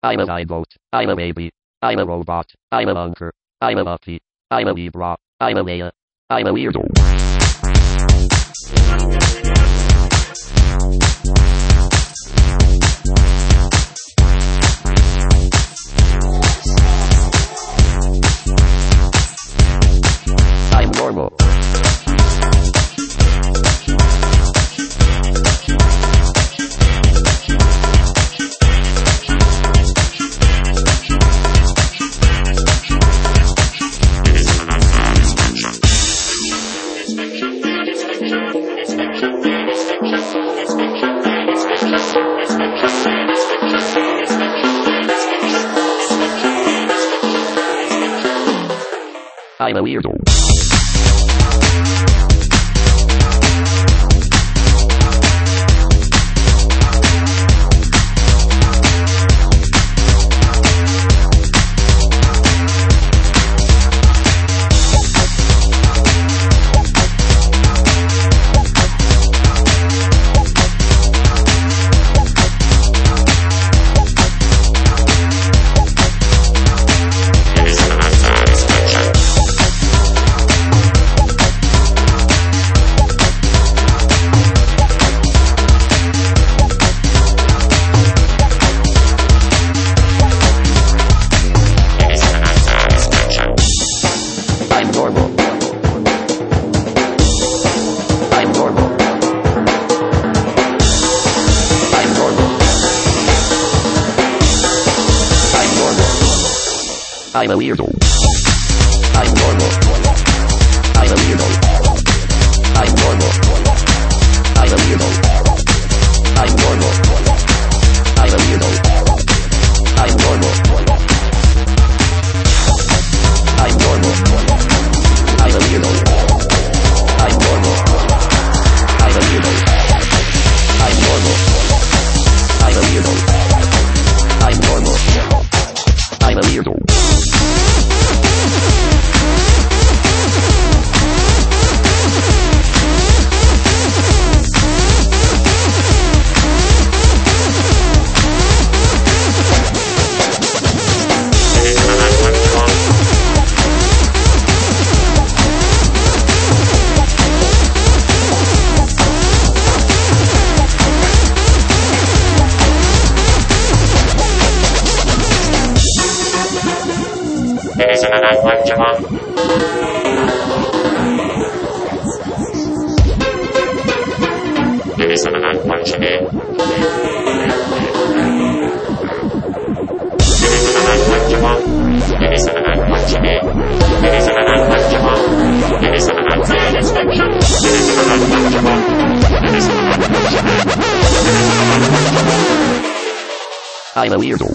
I'm a zygote. I'm a baby. I'm a robot. I'm a bunker. I'm a monkey. I'm a Libra. I'm a Leia. I'm a weirdo. I'm normal. I'm a weirdo. I'm a weirdo. I'm normal. I'm a weirdo. I'm normal. I'm a weirdo. I'm normal. I'm a weirdo. I'm normal. I'm normal. I'm a weirdo. I'm normal. I'm a weirdo. I'm normal. I'm a weirdo. I'm normal. I'm a weirdo. Isn't it what you want? Isn't it what you need? Isn't it what you want? Isn't it what you need? Isn't it what you want? Isn't it what you need? Isn't it what you want? Isn't it what you need? I'm a weirdo.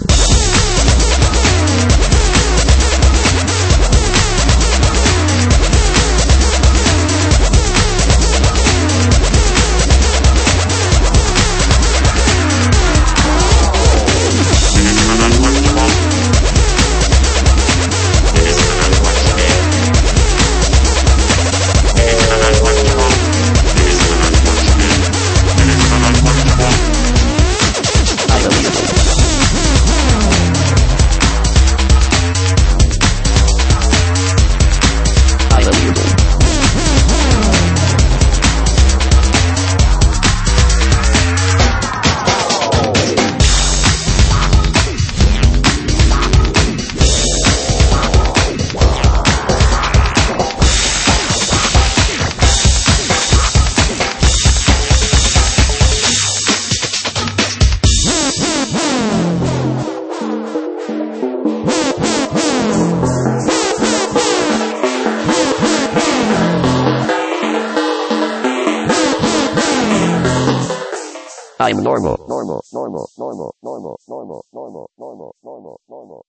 I'm normal.